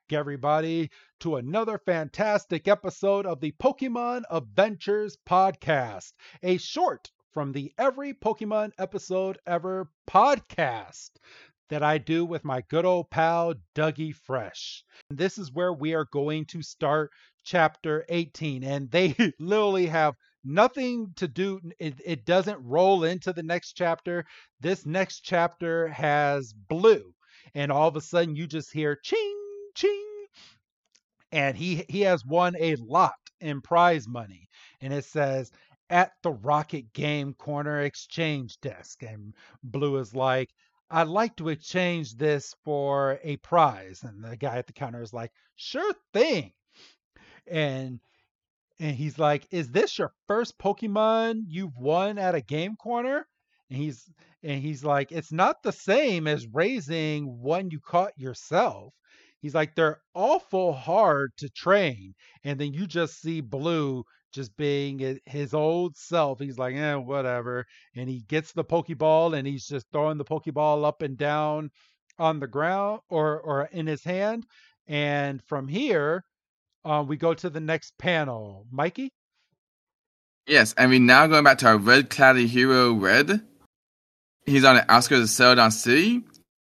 everybody, to another fantastic episode of the Pokemon Adventures Podcast, a short from the Every Pokemon Episode Ever podcast that I do with my good old pal, Dougie Fresh. This is where we are going to start chapter 18, and they literally have nothing to do. It doesn't roll into the next chapter. This next chapter has blue, and all of a sudden you just hear ching, ching, and he has won a lot in prize money, and it says at the Rocket Game Corner Exchange Desk, and Blue is like, I'd like to exchange this for a prize, and the guy at the counter is like, sure thing. And and he's like, is this your first Pokemon you've won at a game corner? And he's like, it's not the same as raising one you caught yourself. He's like, they're awful hard to train. And then you just see Blue just being his old self. He's like, whatever. And he gets the Pokeball and he's just throwing the Pokeball up and down on the ground or in his hand. And from here, we go to the next panel. Mikey? Yes, and we now going back to our red-cladded hero, Red. He's on the outskirts of Celadon City,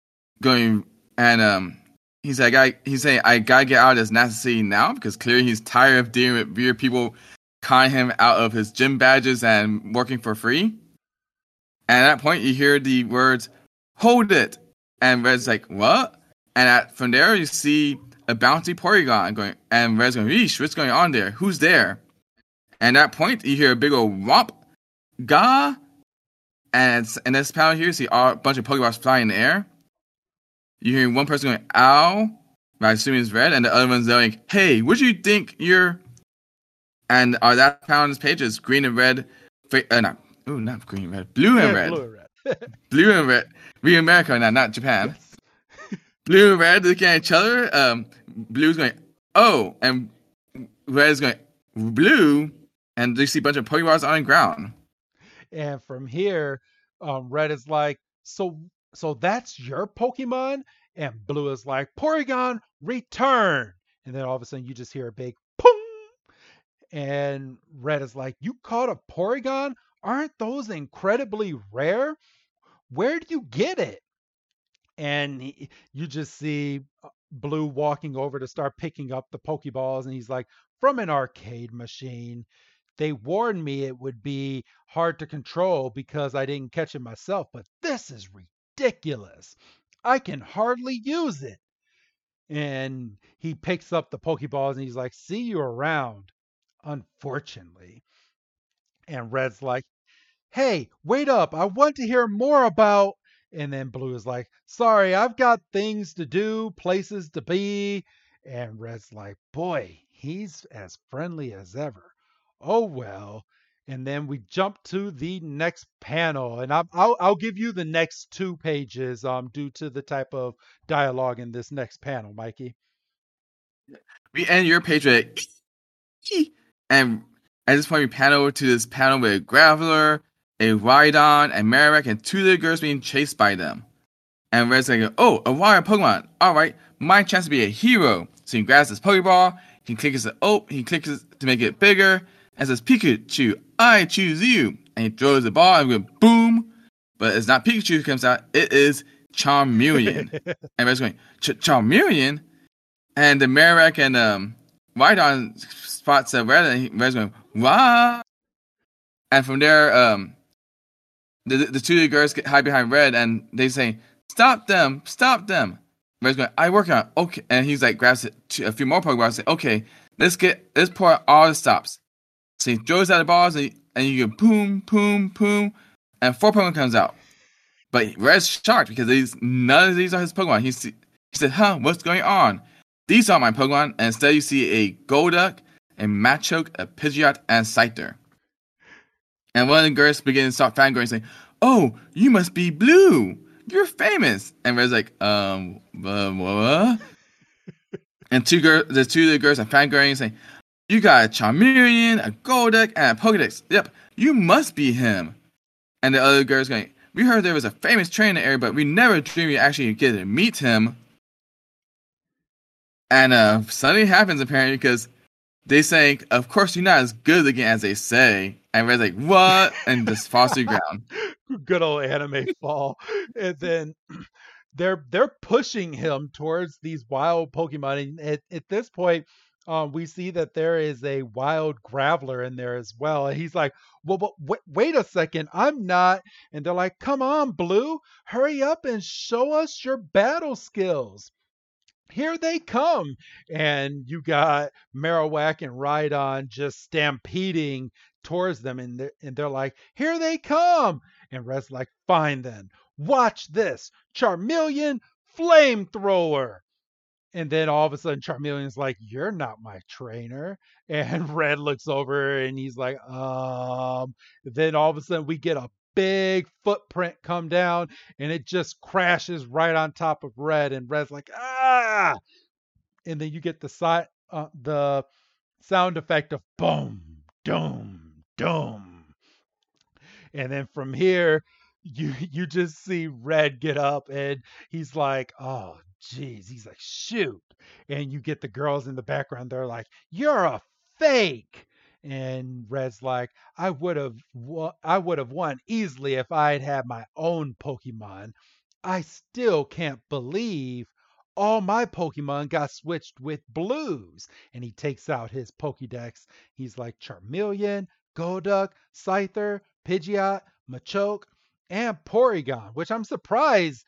he's saying, I gotta get out of this nasty city now, because clearly he's tired of dealing with weird people conning him out of his gym badges and working for free. And at that point, you hear the words, hold it! And Red's like, what? And from there, you see a bouncy Porygon going, and Red's going, Yeesh, what's going on there? Who's there? And at that point, you hear a big old whomp, ga, and in this panel here, you see a bunch of Pokeballs flying in the air. You hear one person going, ow, I assume it's Red, and the other one's going, hey, what do you think you're... And that panel on this page is green and red, not green and red, blue and red. Blue and red. Blue and red. We in America now, not Japan. Yes. Blue and red looking at each other. Blue's going, oh, and Red's going, blue, and you see a bunch of Pokeballs on the ground. And from here, Red is like, so that's your Pokemon? And Blue is like, Porygon, return! And then all of a sudden you just hear a big pong! And Red is like, you caught a Porygon? Aren't those incredibly rare? Where do you get it? And you just see Blue walking over to start picking up the Pokeballs, and he's like, from an arcade machine. They warned me it would be hard to control because I didn't catch it myself, but this is ridiculous. I can hardly use it. And he picks up the Pokeballs and he's like, see you around, unfortunately. And Red's like, hey, wait up. I want to hear more about... And then Blue is like, sorry, I've got things to do, places to be. And Red's like, boy, he's as friendly as ever. Oh, well. And then we jump to the next panel. And I'll give you the next 2 pages due to the type of dialogue in this next panel, Mikey. We end your page with and at this point we panel to this panel with a Graveler, a Rhydon, a Marowak, and 2 little girls being chased by them. And Red's like, oh, a water Pokemon. Alright, my chance to be a hero. So he grabs this Pokeball, he clicks it to make it bigger, and says, Pikachu, I choose you. And he throws the ball and goes, boom. But it's not Pikachu who comes out, it is Charmeleon. And Red's going, Charmeleon? And the Marowak and Rhydon spots Red, and Red's going, wow. And from there, the 2 little girls hide behind Red, and they say, stop them. Red's going, I work on it. Okay. And he's like, grabs a few more Pokeballs and say, okay, let's pour out all the stops. So he throws out the balls, and you go boom, boom, boom, and 4 Pokemon comes out. But Red's shocked because none of these are his Pokemon. He said, what's going on? These aren't my Pokemon. And instead you see a Golduck, a Machoke, a Pidgeot, and Scyther. And one of the girls begins to start fangirling, saying, oh, you must be Blue. You're famous. And Red's like, what? And the 2 little girls are fangirling, saying, you got a Charmeleon, a Golduck, and a Pokedex. Yep, you must be him. And the other girl's going, we heard there was a famous trainer in the area, but we never dreamed we actually get to meet him. And something happens apparently because they saying, "Of course you're not as good looking as they say," and Red's like, "What?" and just falls to the ground. Good old anime fall. And then they're pushing him towards these wild Pokemon. And at this point, we see that there is a wild Graveler in there as well. And he's like, "Well, but wait a second, I'm not." And they're like, "Come on, Blue, hurry up and show us your battle skills. Here they come." And you got Marowak and Rhydon just stampeding towards them, and they're like, "Here they come." And Red's like, "Fine then, watch this, Charmeleon flamethrower." And then all of a sudden Charmeleon's like, "You're not my trainer." And Red looks over and he's like, Then all of a sudden we get a big footprint come down and it just crashes right on top of Red. And Red's like, "Ah!" And then you get the sound effect of boom, doom, doom. And then from here, you just see Red get up and he's like, "Oh, geez." He's like, "Shoot." And you get the girls in the background. They're like, "You're a fake." And Red's like, I would have won easily if I had had my own Pokemon. I still can't believe all my Pokemon got switched with Blues." And he takes out his Pokédex. He's like, Charmeleon, Golduck, Scyther, Pidgeot, Machoke, and Porygon, which I'm surprised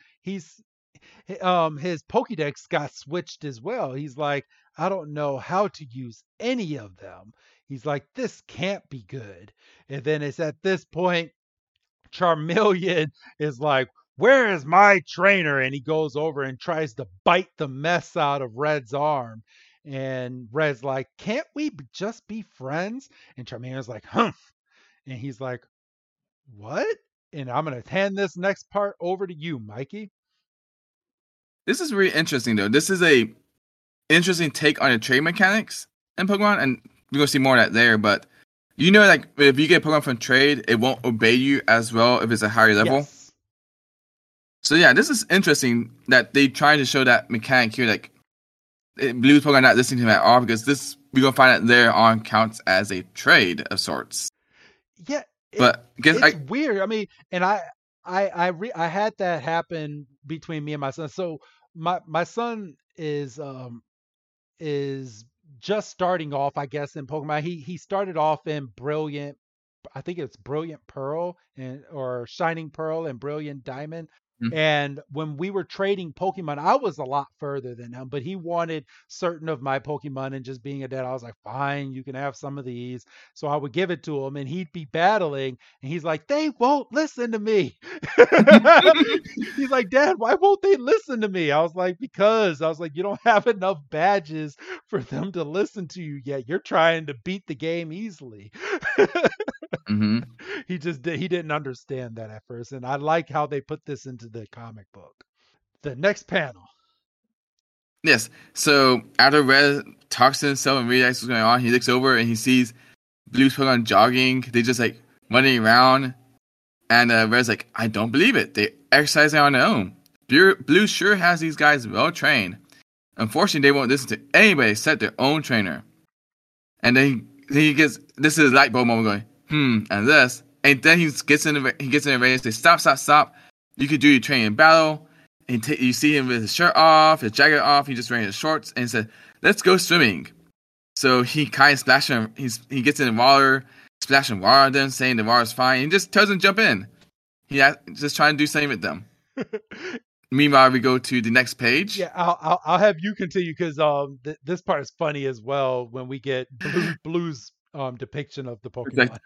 his Pokédex got switched as well. He's like, "I don't know how to use any of them." He's like, "This can't be good." And then it's at this point Charmeleon is like, "Where is my trainer?" And he goes over and tries to bite the mess out of Red's arm. And Red's like, "Can't we just be friends?" And Charmeleon's like, "Humph." And he's like, "What?" And I'm going to hand this next part over to you, Mikey. This is really interesting, though. This is a interesting take on the trade mechanics in Pokemon, and we're gonna see more of that there. But like if you get Pokemon from trade, it won't obey you as well if it's a higher level. Yes. So yeah, this is interesting that they try to show that mechanic here. Like Blue's Pokemon not listening to him at all because we're gonna find that there on counts as a trade of sorts. Yeah, But it's weird. I mean, and I had that happen between me and my son. So my son is just starting off, I guess, in Pokemon. He started off in Brilliant, I think it's Brilliant Pearl or Shining Pearl and Brilliant Diamond. And when we were trading Pokemon, I was a lot further than him, but he wanted certain of my Pokemon, and just being a dad, I was like, "Fine, you can have some of these." So I would give it to him and he'd be battling and he's like, "They won't listen to me." He's like, "Dad, why won't they listen to me?" I was like, "Because," I was like, "you don't have enough badges for them to listen to you yet. You're trying to beat the game easily." Mm-hmm. He didn't understand that at first, and I like how they put this into the comic book. The next panel. Yes. So after Red talks to himself and realizes what's going on, he looks over and he sees Blue's Pokemon jogging. They just like running around, and Red's like, "I don't believe it. They exercising on their own. Blue sure has these guys well trained. Unfortunately, they won't listen to anybody except their own trainer." And then he gets this is light bulb moment going, and this, and then he gets in the race and says, "Stop, stop, stop! You could do your training in battle." And you see him with his shirt off, his jacket off. He's just wearing his shorts, and he said, "Let's go swimming." So he kind of splashing. He gets in the water, splashing water on them, saying the water's fine. He just tells them to jump in. Just trying to do something with them. Meanwhile, we go to the next page. Yeah, I'll have you continue because this part is funny as well when we get Blue's depiction of the Pokemon.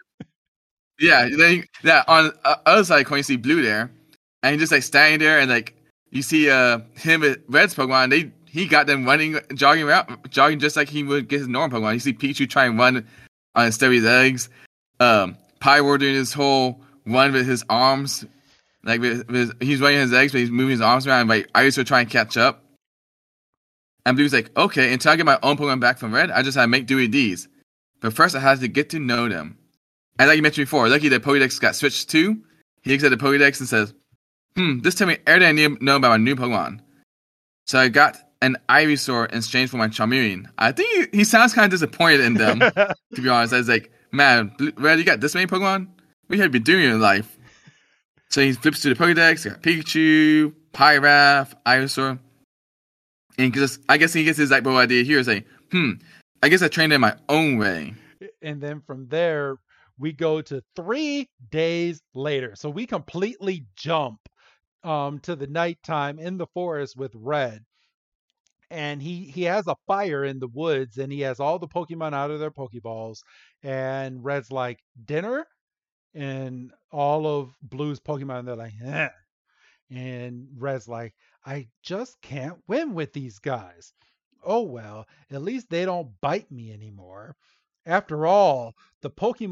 Yeah. On the other side, when you see Blue there, and he's just like standing there, and like you see him with Red's Pokemon, he got them running, jogging just like he would get his normal Pokemon. You see Pichu try and run on his steady legs. Pyro doing his whole run with his arms. Like he's running his legs, but he's moving his arms around. Like I used to try and catch up. And Blue's like, "Okay, until I get my own Pokemon back from Red, I just had to make do with these. But first, I had to get to know them." And like you mentioned before, lucky the Pokédex got switched too. He looks at the Pokédex and says, "This tell me everything I need to know about my new Pokemon." So I got an Ivysaur in exchange for my Charmeleon. I think he sounds kind of disappointed in them, to be honest. I was like, man, Red, you got this many Pokemon? What have you been doing in your life? So he flips to the Pokedex, got Pikachu, Pyrath, Ivysaur. And I guess he gets his Zypo idea here, saying, I guess I trained in my own way. And then from there, we go to 3 days later. So we completely jump to the nighttime in the forest with Red. And he has a fire in the woods, and he has all the Pokemon out of their Pokeballs. And Red's like, dinner? And all of Blue's Pokemon, they're like, eh. And Red's like, I just can't win with these guys. Oh well, at least they don't bite me anymore. After all the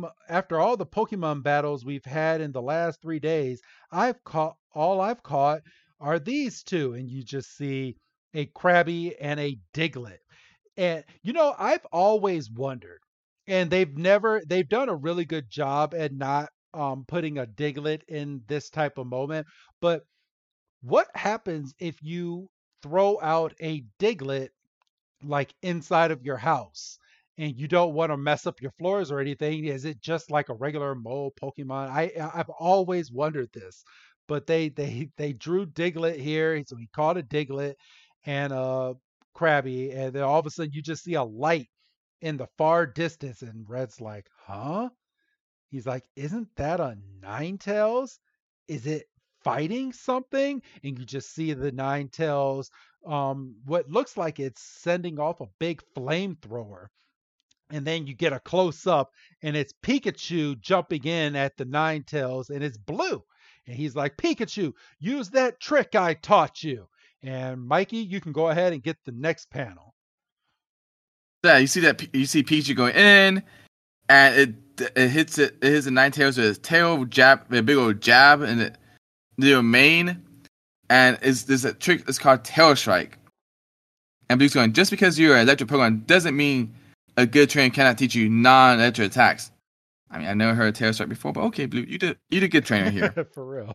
Pokemon battles we've had in the last 3 days, I've caught are these two. And you just see a Krabby and a Diglett. And I've always wondered, and they've done a really good job at not putting a Diglett in this type of moment. But what happens if you throw out a Diglett like inside of your house and you don't want to mess up your floors or anything? Is it just like a regular mole Pokemon? I've always wondered this, but they drew Diglett here, so he caught a Diglett and a Krabby, and then all of a sudden you just see a light in the far distance, and Red's like, huh? He's like, isn't that a Ninetales? Is it fighting something? And you just see the Ninetales, what looks like it's sending off a big flamethrower. And then you get a close up, and it's Pikachu jumping in at the Ninetales, and it's Blue. And he's like, Pikachu, use that trick I taught you. And Mikey, you can go ahead and get the next panel. Yeah, you see Pikachu going in, and it hits the Ninetales with his tail jab, a big old jab, and the main, and there's a trick. It's called Tail Strike. And Blue's going, just because you're an electric Pokemon doesn't mean a good trainer cannot teach you non-electric attacks. I mean, I never heard of Tail Strike before, but okay, Blue, you did a good trainer here. For real.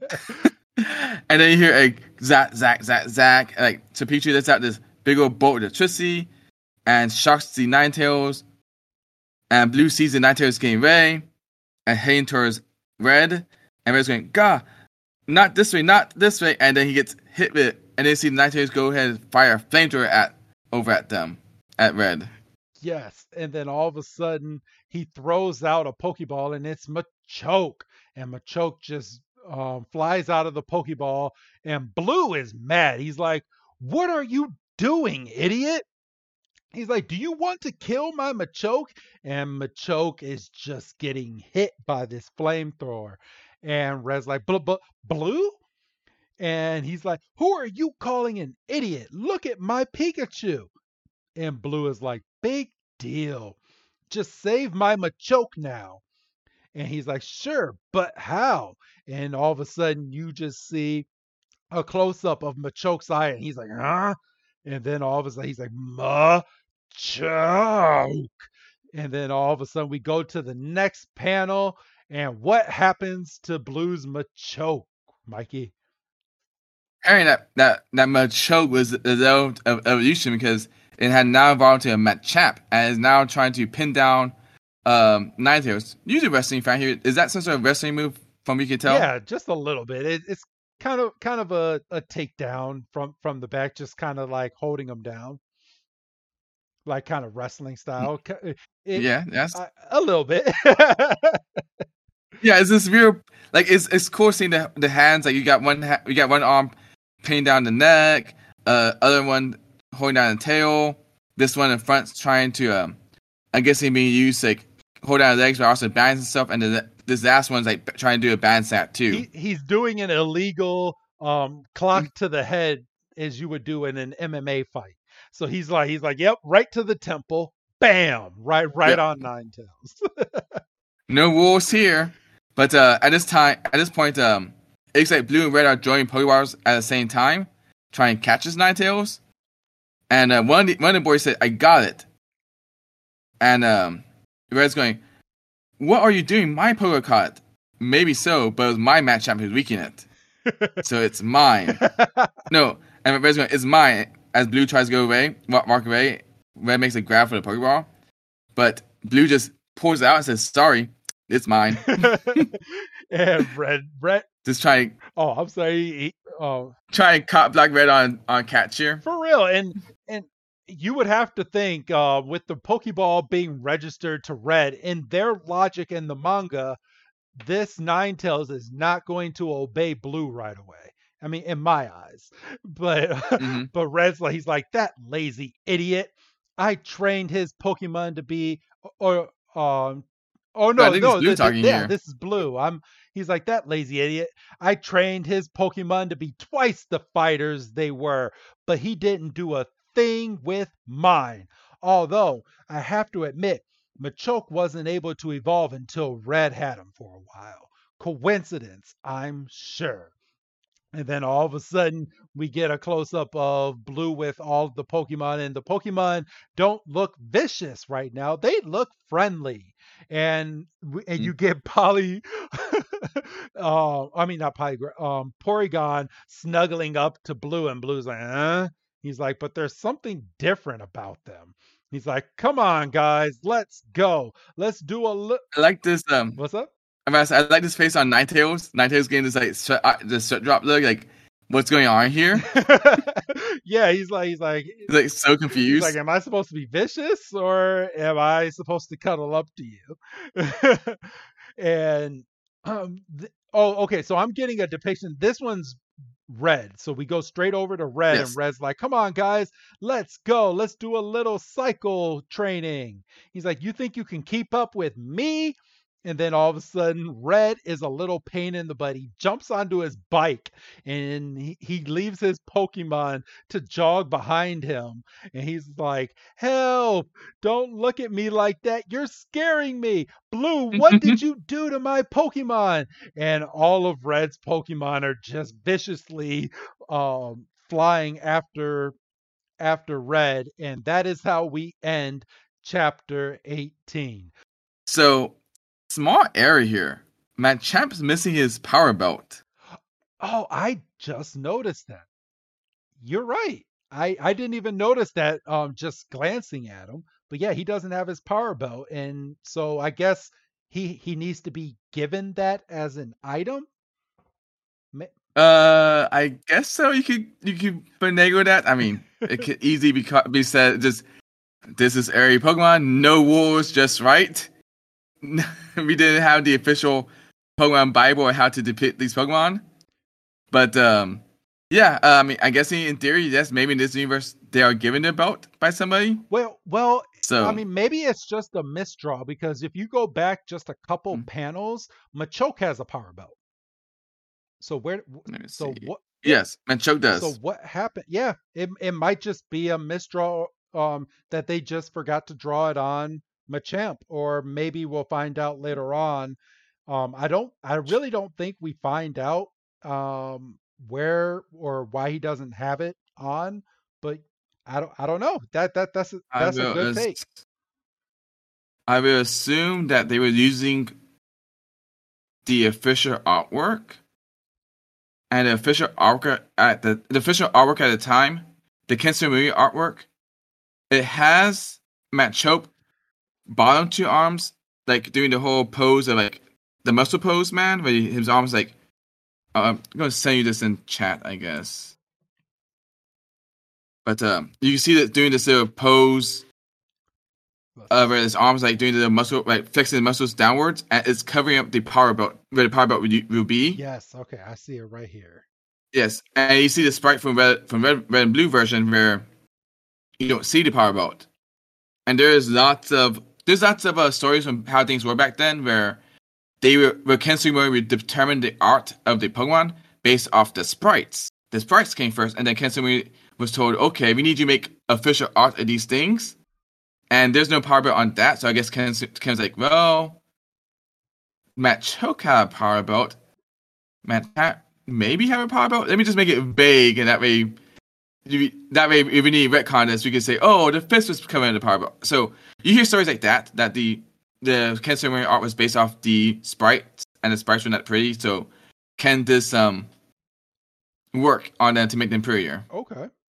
And then you hear a zack. Like, so Pikachu lets out this big old bolt of electricity and shocks the Ninetales. And Blue sees the Ninetales getting ready and heading towards Red. And Red's going, God, not this way. And then he gets hit with it. And then you see the Ninetales go ahead and fire a flamethrower over at them, at Red. Yes. And then all of a sudden, he throws out a Pokeball, and it's Machoke. And Machoke just flies out of the Pokeball, and Blue is mad. He's like, what are you doing, idiot? He's like, do you want to kill my Machoke? And Machoke is just getting hit by this flamethrower. And Red's like, Blue? And he's like, who are you calling an idiot? Look at my Pikachu. And Blue is like, big deal. Just save my Machoke now. And he's like, sure, but how? And all of a sudden, you just see a close-up of Machoke's eye, and he's like, huh? And then all of a sudden, he's like, Machoke. And then all of a sudden, we go to the next panel, and what happens to Blue's Machoke, Mikey? Apparently, that Machoke was the result of evolution because it had now evolved to a Machamp and is now trying to pin down Ninetales. Usually wrestling fan here. Is that some sort of wrestling move from what you can tell? Yeah, just a little bit. It's kind of a takedown from the back, just kind of like holding them down, like kind of wrestling style. Yes, a little bit. Yeah, it's this weird. Like it's cool seeing the hands. Like you got one arm pinning down the neck, other one holding down the tail. This one in front trying to I guess he being used like hold down the legs, but also balance himself. And this last one's like trying to do a bandstand too. He's doing an illegal clock to the head as you would do in an MMA fight. So he's like, yep, right to the temple, bam, right yep. On Ninetales. No rules here, but at this point, it looks like Blue and Red are joining Pokeballs at the same time, trying to catch his Ninetales. And one of the boys said, "I got it." And Red's going, what are you doing? My Pokemon caught it. Maybe so, but it was my Machamp who's weakening it. So it's mine. No, and Red's going, it's mine. as Blue tries to go away, walk away, Red makes a grab for the Pokeball, but Blue just pulls it out and says, "Sorry, it's mine." And Red. Just try I'm sorry. and caught Black Red on catch here. For real, and you would have to think with the Pokeball being registered to Red, in their logic in the manga, this Ninetales is not going to obey Blue right away. I mean, in my eyes, but but Red's like, he's like, that lazy idiot. I trained his Pokemon to be, or oh no, I think it's Blue talking here. This is Blue. He's like, that lazy idiot. I trained his Pokemon to be twice the fighters they were, but he didn't do a thing with mine. Although I have to admit, Machoke wasn't able to evolve until Red had him for a while. Coincidence, I'm sure. And then all of a sudden, we get a close up of Blue with all of the Pokemon, and the Pokemon don't look vicious right now. They look friendly. And you get Poly, I mean, not Poly, Porygon snuggling up to Blue, and Blue's like, huh? He's like, but there's something different about them. He's like, come on, guys, let's go. Let's do a look. I like this. What's up? I like this face on Ninetales. Ninetales getting this like sweat drop look. Like, what's going on here? Yeah, he's like so confused. He's like, am I supposed to be vicious or am I supposed to cuddle up to you? And okay, so I'm getting a depiction. This one's Red, so we go straight over to Red, yes. And Red's like, come on, guys, let's go. Let's do a little cycle training. He's like, you think you can keep up with me? And then all of a sudden, Red is a little pain in the butt. He jumps onto his bike and he leaves his Pokemon to jog behind him. And he's like, help, don't look at me like that. You're scaring me. Blue, what did you do to my Pokemon? And all of Red's Pokemon are just viciously flying after Red. And that is how we end chapter 18. So, small error here. Machamp's missing his power belt. Oh, I just noticed that. You're right. I didn't even notice that just glancing at him. But yeah, he doesn't have his power belt. And so I guess he needs to be given that as an item. I guess so. You could finagle that. I mean, it could easily be said, just, this is Airy Pokemon, no rules, just right. We didn't have the official Pokemon Bible on how to depict these Pokemon. But, I mean, I guess in theory, yes, maybe in this universe, they are given the belt by somebody. Well, so, I mean, maybe it's just a misdraw, because if you go back just a couple panels, Machoke has a power belt. So what? Yes, Machoke does. So what happened? Yeah, it might just be a misdraw, that they just forgot to draw it on Machamp, or maybe we'll find out later on. I really don't think we find out where or why he doesn't have it on, but I don't know. That's a good take. I will assume that they were using the official artwork, and the official artwork at the time, the Kensumuri artwork, it has Machoke bottom two arms, like doing the whole pose of like the muscle pose, man, where his arms like, I'm gonna send you this in chat, I guess. But you can see that doing this little pose, where his arms like doing the muscle, like flexing the muscles downwards, and it's covering up the power belt, where the power belt will be. Yes, okay, I see it right here. Yes, and you see the sprite from red and blue version where you don't see the power belt, and there's lots of stories from how things were back then, where Kensumori would determine the art of the Pokemon based off the sprites. The sprites came first, and then Kensumori was told, okay, we need you to make official art of these things. And there's no power belt on that, so I guess Ken's like, well, Machoke had a power belt. Machamp maybe have a power belt? Let me just make it vague, and that way, if we need retcon this, we can say, oh, the fist was coming in the power belt. So you hear stories like that the Kensumori art was based off the sprites, and the sprites were not pretty, so can this work on them to make them prettier? Okay.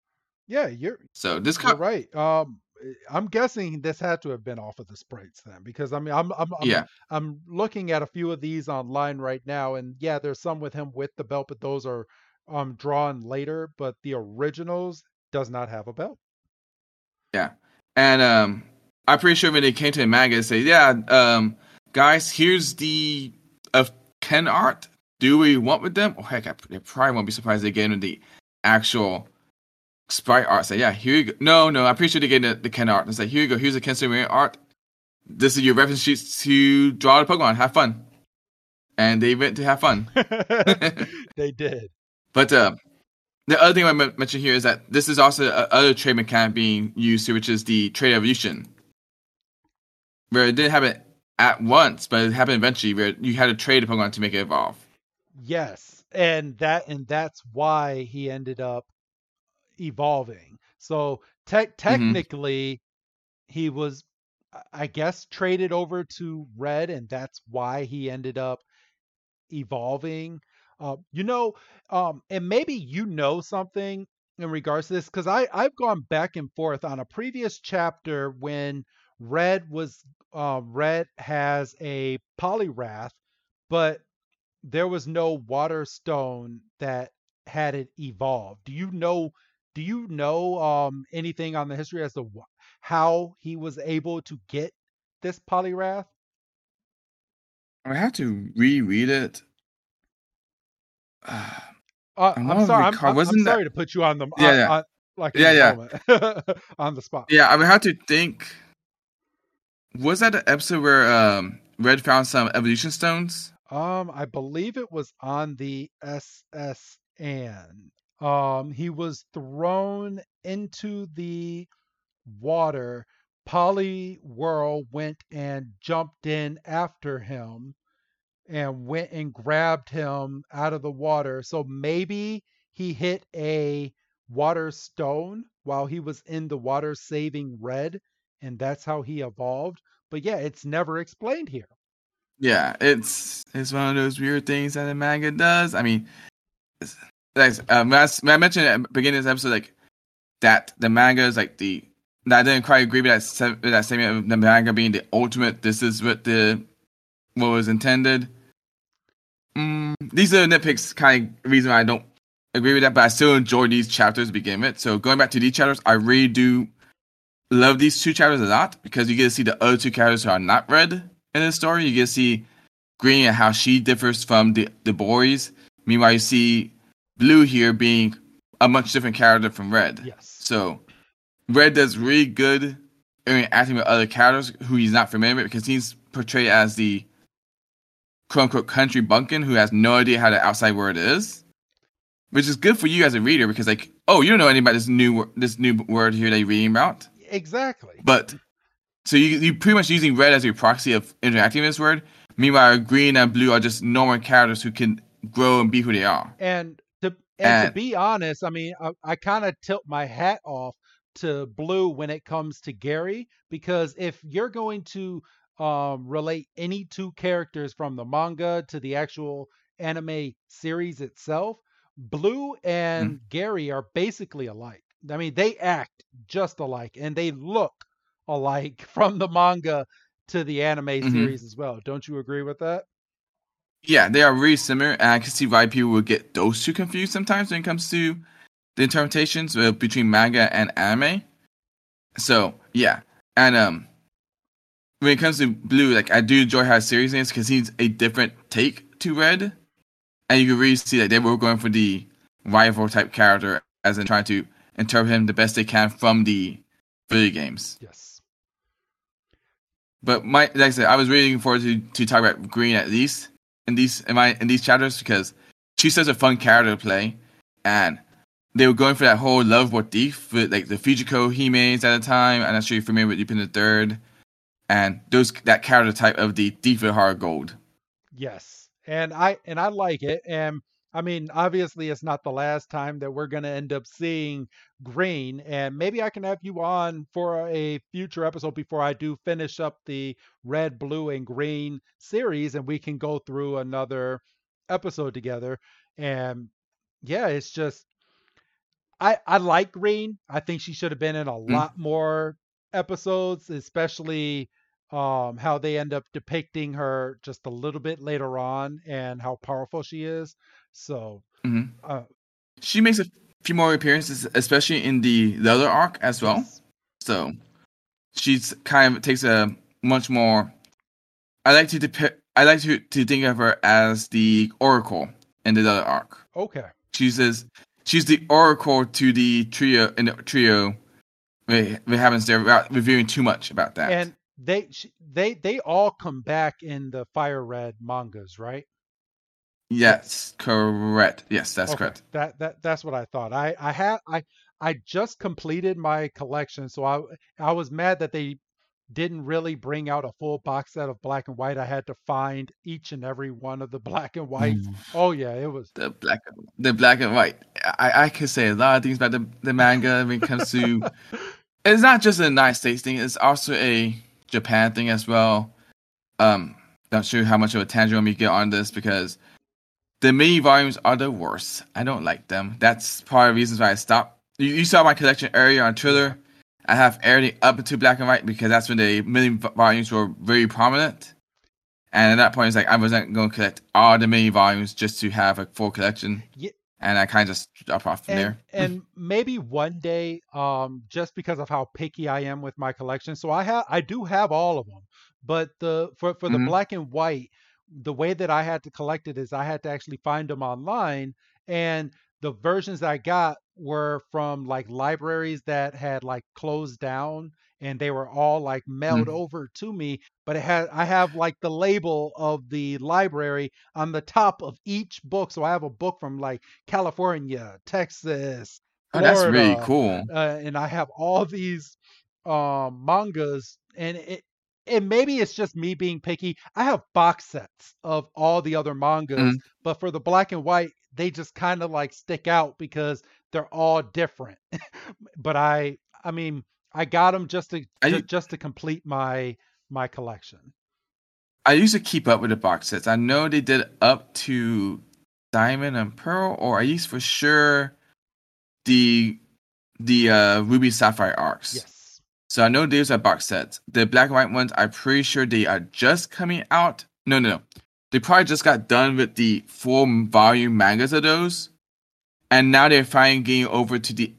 Yeah, you're So this you're kind, right. I'm guessing this had to have been off of the sprites then, because I mean, yeah, I'm looking at a few of these online right now, and yeah, there's some with him with the belt, but those are drawn later. But the originals does not have a belt. yeah, and I'm pretty sure when they came to the manga, they say, yeah, guys, here's the Ken art. Do we want with them? Oh heck, they probably won't be surprised they get into the actual sprite art. Say, yeah, here you go. No, no, I'm pretty sure they get the Ken art. And say, here you go. Here's the Ken Sumerian art. This is your reference sheets to draw the Pokemon. Have fun. And they went to have fun. They did. But the other thing I mention here is that this is also other trade mechanic being used here, which is the trade evolution, where it didn't happen at once, but it happened eventually, where you had to trade a Pokemon to make it evolve. Yes, and that's why he ended up evolving. So Mm-hmm. technically, he was, I guess, traded over to Red, and that's why he ended up evolving. You know, and maybe you know something in regards to this, because I've gone back and forth on a previous chapter when Red has a Poliwrath, but there was no water stone that had it evolved. Do you know anything on the history as to how he was able to get this Poliwrath? I have to reread it. I I'm want to sorry. recall. I'm Wasn't that? sorry to put you on the Yeah, yeah, on like in yeah, the yeah, moment on the spot. yeah. I would have to think. Was that the episode where Red found some evolution stones? I believe it was on the SSN. He was thrown into the water. Whirl went and jumped in after him and went and grabbed him out of the water. So maybe he hit a water stone while he was in the water saving Red, and that's how he evolved. But yeah, it's never explained here. Yeah, it's one of those weird things that the manga does. I mean, like when I mentioned at the beginning of this episode, like that the manga is like the that I didn't quite agree with that statement of the manga being the ultimate. This is what was intended. These are nitpicks, kind of reason why I don't agree with that, but I still enjoy these chapters to begin with. So going back to these chapters, I really do love these two chapters a lot because you get to see the other two characters who are not Red in the story. You get to see Green and how she differs from the boys. Meanwhile, you see Blue here being a much different character from Red. Yes. So Red does really good interacting with other characters who he's not familiar with because he's portrayed as the quote unquote country bumpkin who has no idea how the outside world is. Which is good for you as a reader because like, oh, you don't know anything about this new word here that you're reading about. Exactly. But so you pretty much using red as your proxy of interacting with this word. Meanwhile, green and blue are just normal characters who can grow and be who they are. And to And be honest, I mean, I kind of tilt my hat off to Blue when it comes to Gary, because if you're going to relate any two characters from the manga to the actual anime series itself, Blue mm, and Gary are basically alike. I mean, they act just alike and they look alike from the manga to the anime mm-hmm. series as well. Don't you agree with that? Yeah, they are really similar. And I can see why people would get those two confused sometimes when it comes to the interpretations between manga and anime. So yeah, and when it comes to blue, like I do enjoy how serious he is because he's a different take to red, and you can really see that they were going for the rival type character as in trying to interpret him the best they can from the video games. Yes. But like I said, I was really looking forward to talk about Green at least in these chapters because she's such a fun character to play, and they were going for that whole love motif with like the Fujiko Hime's at the time. I'm not sure you're familiar with Lupin the Third, and that character type of the Diva Heart Gold. Yes. And I like it. And I mean, obviously it's not the last time that we're going to end up seeing Green, and maybe I can have you on for a future episode before I do finish up the Red, Blue and Green series, and we can go through another episode together. And yeah, it's just I like Green. I think she should have been in a Mm, lot more episodes, especially how they end up depicting her just a little bit later on and how powerful she is. So, mhm. uh, She makes a few more appearances, especially in the other arc as well. yes. So she's kind of takes a much more. I like to to think of her as the Oracle in the other arc. Okay. She's this, she's the Oracle to the trio in the trio. We haven't there without reviewing too much about that. And they all come back in the Fire Red mangas, right? Yes. Yes, correct. Yes, that's Okay. correct. That's what I thought. I just completed my collection, so I was mad that they didn't really bring out a full box set of black and white. I had to find each and every one of the black and whites. Mm. Oh yeah, it was. The black and white. I could say a lot of things about the manga when it comes to. It's not just a United States thing. It's also a Japan thing as well. Not sure how much of a tangent we get on this because the mini volumes are the worst. I don't like them. That's part of the reasons why I stopped. You saw my collection earlier on Twitter. I have everything up into black and white because that's when the mini volumes were very prominent. And at that point, it's like I wasn't going to collect all the mini volumes just to have a full collection. Yeah, And I kind of just dropped off from there. and maybe one day, just because of how picky I am with my collection, so I do have all of them, but for the Hmm. black and white, the way that I had to collect it is I had to actually find them online, and the versions that I got were from like libraries that had like closed down, and they were all like mailed over to me, but I have like the label of the library on the top of each book, so I have a book from like California, Texas, Oh, that's really Florida, cool. and I have all these mangas, and maybe it's just me being picky. I have box sets of all the other mangas, Mm. but for the black and white, they just kind of like stick out because they're all different. But I mean, I got them I just to complete my collection. I used to keep up with the box sets. I know they did up to Diamond and Pearl, or I used for sure the Ruby Sapphire arcs. Yes. So I know those are box sets. The black and white ones, I'm pretty sure they are just coming out. No. They probably just got done with the full volume mangas of those. And now they're finally getting over to the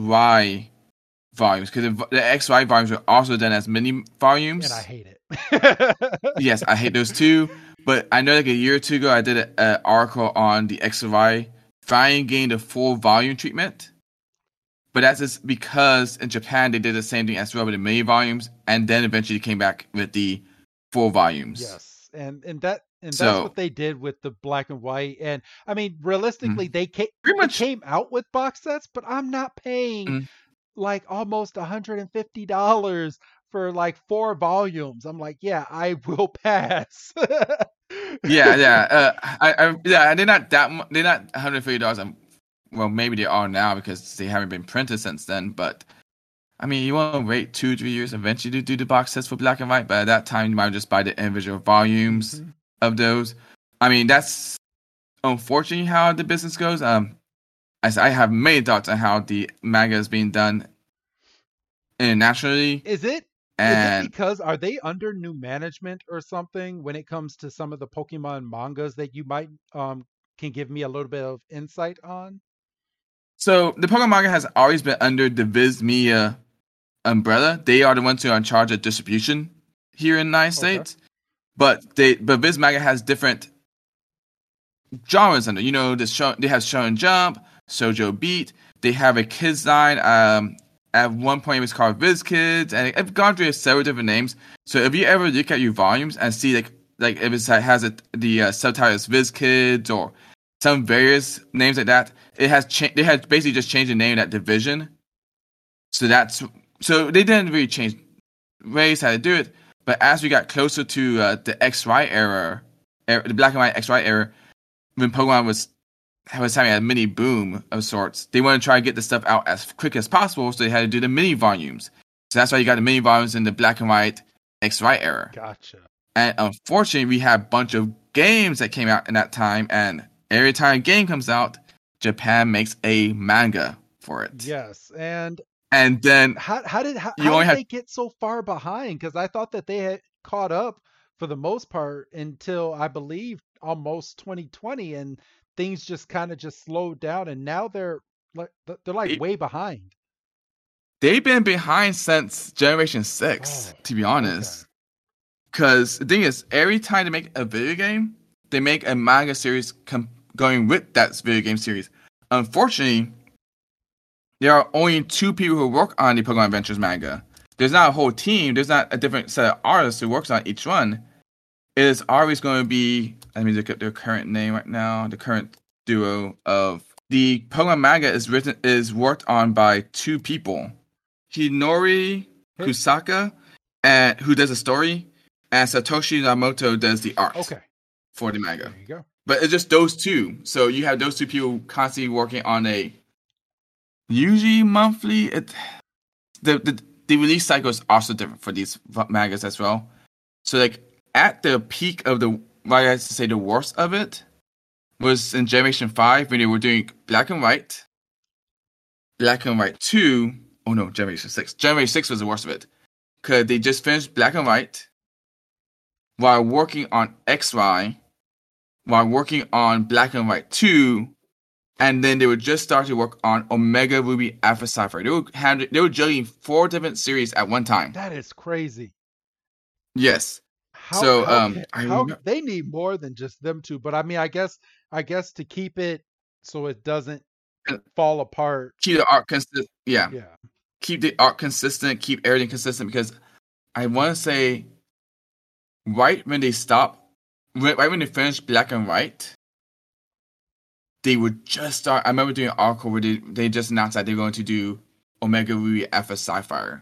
XY volumes. Because the XY volumes are also done as mini And volumes. I hate it. Yes, I hate those too. But I know like a year or two ago, I did an article on the XY finally getting the full volume treatment. But that's just because in Japan they did the same thing as well with the mini volumes, and then eventually came back with the full volumes. Yes, and that's So what they did with the black and white. And I mean, mm, realistically, pretty they much, came out with box sets, but I'm not paying mm, like almost $150 for like 4 volumes. I'm like, yeah, I will pass. yeah. Yeah. They're not they're not $150. Well, maybe they are now because they haven't been printed since then. But I mean, you want to wait 2 3 years eventually to do the box sets for black and white. But at that time, you might just buy the individual volumes Mhm. of those. I mean, that's unfortunately how the business goes. I have many thoughts on how the manga is being done internationally, Is it and because are they under new management or something when it comes to some of the Pokemon mangas that you might can give me a little bit of insight on? so the Pokemon manga has always been under the Viz Media umbrella. They are the ones who are in charge of distribution here in the United Okay. States. But Viz Manga has different genres under. You know, they have Shonen Jump, Shoujo Beat. They have a kids line. At one point it was called Viz Kids, and I've gone through several different names. So if you ever look at your volumes and see like if it has the subtitle is Viz Kids or some various names like that, it has they had basically just changed the name of that division. So they didn't really change ways how to do it. But as we got closer to the XY era, the black and white XY era, when Pokemon was having a mini boom of sorts, they wanted to try to get the stuff out as quick as possible, so they had to do the mini volumes. So that's why you got the mini volumes in the black and white XY era. Gotcha. And unfortunately, we had a bunch of games that came out in that time, and every time a game comes out, Japan makes a manga for it. Yes, and And then how did you how only did have they get so far behind? Because I thought that they had caught up for the most part until I believe almost 2020, and things just kind of just slowed down, and now they're like they, way behind. they've been behind since Generation 6, Oh, to be okay. honest. Because the thing is, every time they make a video game, they make a manga series going with that video game series. Unfortunately, there are only 2 people who work on the Pokemon Adventures manga. There's not a whole team. There's not a different set of artists who works on each one. It is always going to be, let me look at their current name right now, the current duo of the Pokemon manga is worked on by 2 people. Hinori Hey, Kusaka, and who does the story, and Satoshi Nakamoto does the art okay. for the There manga. you go. But it's just those 2. So you have those 2 people constantly working on a usually monthly. The release cycle is also different for these mangas as well. So like at the peak of the, I guess to say the worst of it was in Generation 5 when they were doing Black and White 2. Oh no, Generation 6. Generation 6 was the worst of it. Because they just finished Black and White while working on XY, while working on Black and White 2, and then they would just start to work on Omega Ruby Alpha Sapphire. They were juggling 4 different series at one time. That is crazy. Yes. How So I how remember they need more than just them two, but I mean, I guess to keep it so it doesn't fall apart. keep the art consistent. Yeah, Yeah. keep the art consistent. Keep everything consistent because I want to say right when they stopped, right when they finished Black and White, they would just start. I remember doing an article where they just announced that they're going to do Omega Ruby Alpha Sapphire.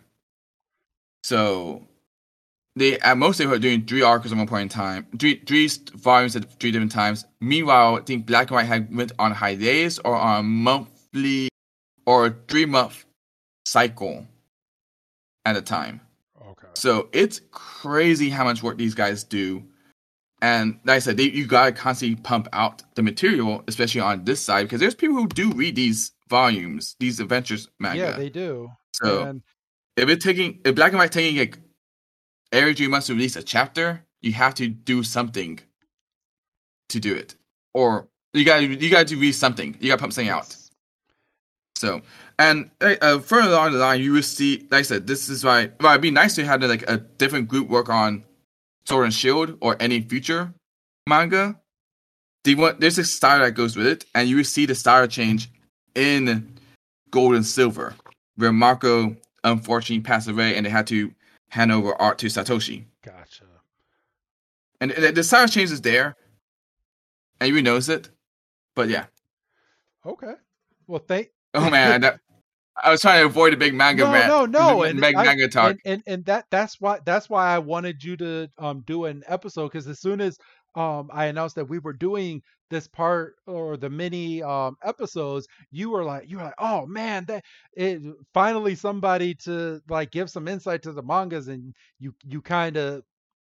So they at most they were doing 3 arcs at one point in time, three volumes at 3 different times. Meanwhile, I think Black and White had went on hiatus or on a monthly or 3-month cycle at a time. Okay. So it's crazy how much work these guys do. And like I said, you gotta constantly pump out the material, especially on this side, because there's people who do read these volumes, these adventures manga. Yeah, they do. So And if Black and White taking like every 3 months to release a chapter, you have to do something to do it, or you gotta read something. You gotta pump something out. yes. So, and further along the line, you will see, like I said, this is why. Well, it'd be nice to have like a different group work on Sword and Shield or any future manga. There's a style that goes with it, and you will see the style change in Gold and Silver, where Marco unfortunately passed away, and they had to hand over art to Satoshi. Gotcha. And the style change is there, and you notice it. But yeah, Okay. Well, thank oh man, I was trying to avoid a big manga rant, no, and big manga talk. and that's why I wanted you to do an episode, because as soon as I announced that we were doing this part or the mini episodes, you were like, oh man, that it finally somebody to like give some insight to the mangas, and you kind of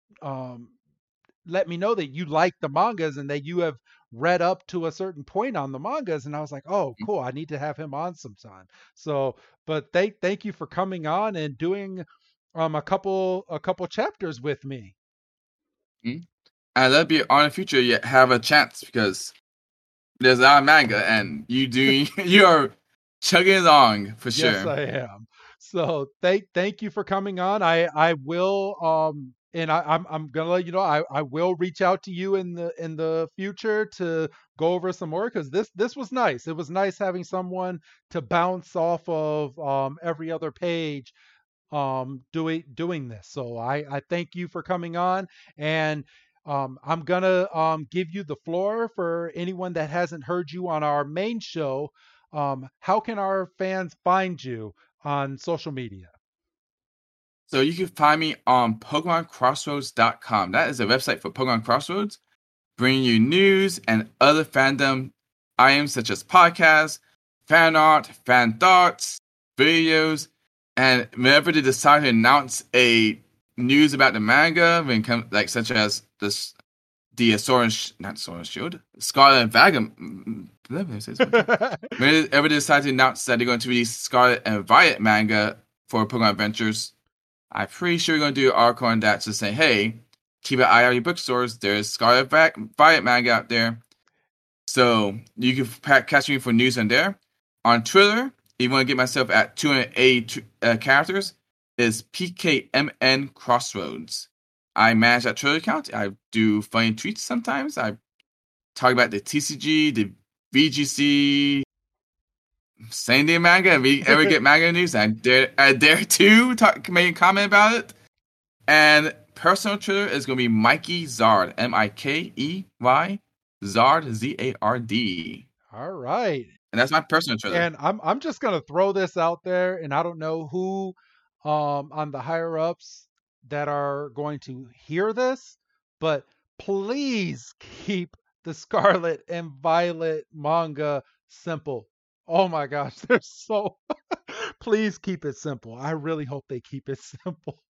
um let me know that you like the mangas and that you have read up to a certain point on the mangas, and I was like, oh cool, I need to have him on sometime. So but thank you for coming on and doing a couple chapters with me. Mhm. I'd love to be on in the future yet have a chance because there's a lot of manga and you are chugging along for Yes, sure. I am. So thank you for coming on. I will and I'm gonna let you know I will reach out to you in the future to go over some more, because this was nice. It was nice having someone to bounce off of every other page doing this. So I thank you for coming on, and I'm gonna give you the floor for anyone that hasn't heard you on our main show. How can our fans find you on social media? So you can find me on PokemonCrossroads.com. That is a website for Pokemon Crossroads, bringing you news and other fandom items such as podcasts, fan art, fan thoughts, videos, and whenever they decide to announce a news about the manga, when it comes such as the Sword and Shield, Scarlet and Whenever they decide to announce that they're going to release Scarlet and Violet manga for Pokemon Adventures, I'm pretty sure we're going to do an article on that to say, hey, keep an eye out on your bookstores. There's Scarlet Violet manga out there. So you can catch me for news on there. On Twitter, if you want to get myself at 280 characters, is PKMN Crossroads. I manage that Twitter account. I do funny tweets sometimes. I talk about the TCG, the VGC, same day manga. If we ever get manga news, I dare to make a comment about it. And personal Twitter is going to be Mikey Zard, Mikey Zard, Zard. All right. And that's my personal Twitter. And I'm just gonna throw this out there, and I don't know who on the higher ups that are going to hear this, but please keep the Scarlet and Violet manga simple. Oh my gosh, they're so please keep it simple. I really hope they keep it simple.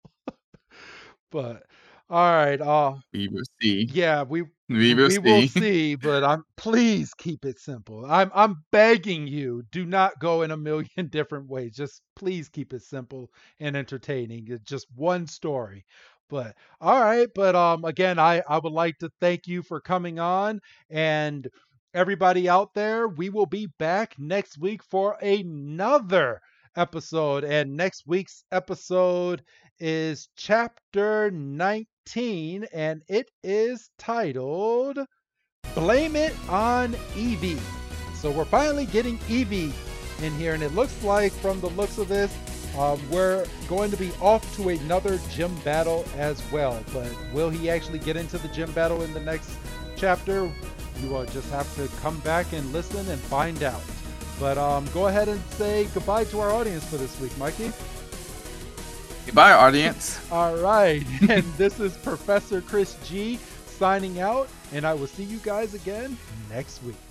But all right, we will see. Yeah, we will see, but please keep it simple. I'm begging you, do not go in a million different ways. Just please keep it simple and entertaining. It's just one story. But all right, but again, I would like to thank you for coming on, and everybody out there, we will be back next week for another episode, and next week's episode is chapter 19, and it is titled Blame It on Eevee. So we're finally getting Eevee in here, and it looks like from the looks of this, we're going to be off to another gym battle as well. But will he actually get into the gym battle in the next chapter? You will just have to come back and listen and find out. But go ahead and say goodbye to our audience for this week, Mikey. Goodbye, audience. All right. And this is Professor Chris G signing out, and I will see you guys again next week.